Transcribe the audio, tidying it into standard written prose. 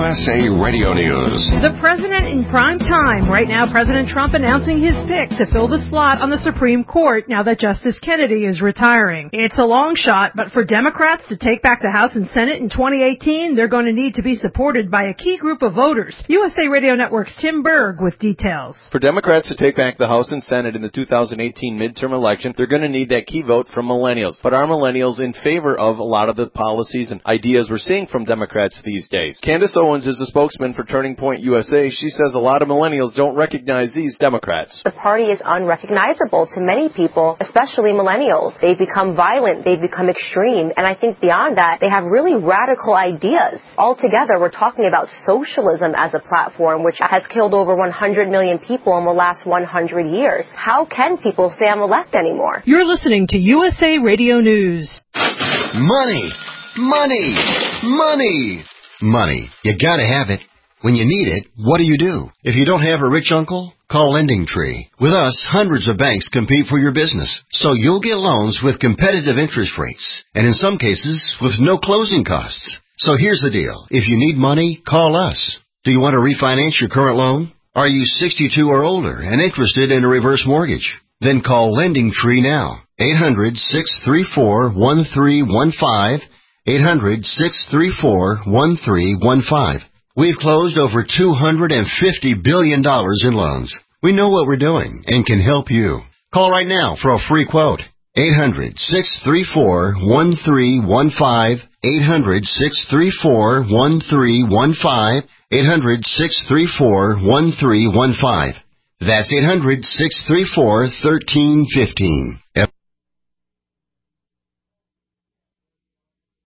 USA Radio News. The president in prime time. Right now, President Trump announcing his pick to fill the slot on the Supreme Court now that Justice Kennedy is retiring. It's a long shot, but for Democrats to take back the House and Senate in 2018, they're going to need to be supported by a key group of voters. USA Radio Network's Tim Berg with details. For Democrats to take back the House and Senate in the 2018 midterm election, they're going to need that key vote from millennials. But are millennials in favor of a lot of the policies and ideas we're seeing from Democrats these days? Candace Owens is a spokesman for Turning Point USA. She says a lot of millennials don't recognize these Democrats. The party is unrecognizable to many people, especially millennials. They've become violent. They've become extreme. And I think beyond that, they have really radical ideas. Altogether, we're talking about socialism as a platform, which has killed over 100 million people in the last 100 years. How can people say on the left anymore? You're listening to USA Radio News. Money, money, money, money. You gotta have it. When you need it, what do? If you don't have a rich uncle, call LendingTree. With us, hundreds of banks compete for your business, so you'll get loans with competitive interest rates, and in some cases, with no closing costs. So here's the deal. If you need money, call us. Do you want to refinance your current loan? Are you 62 or older and interested in a reverse mortgage? Then call LendingTree now. 800-634-1315. 800-634-1315. We've closed over $250 billion in loans. We know what we're doing and can help you. Call right now for a free quote. 800-634-1315. 800-634-1315. 800-634-1315. That's 800-634-1315.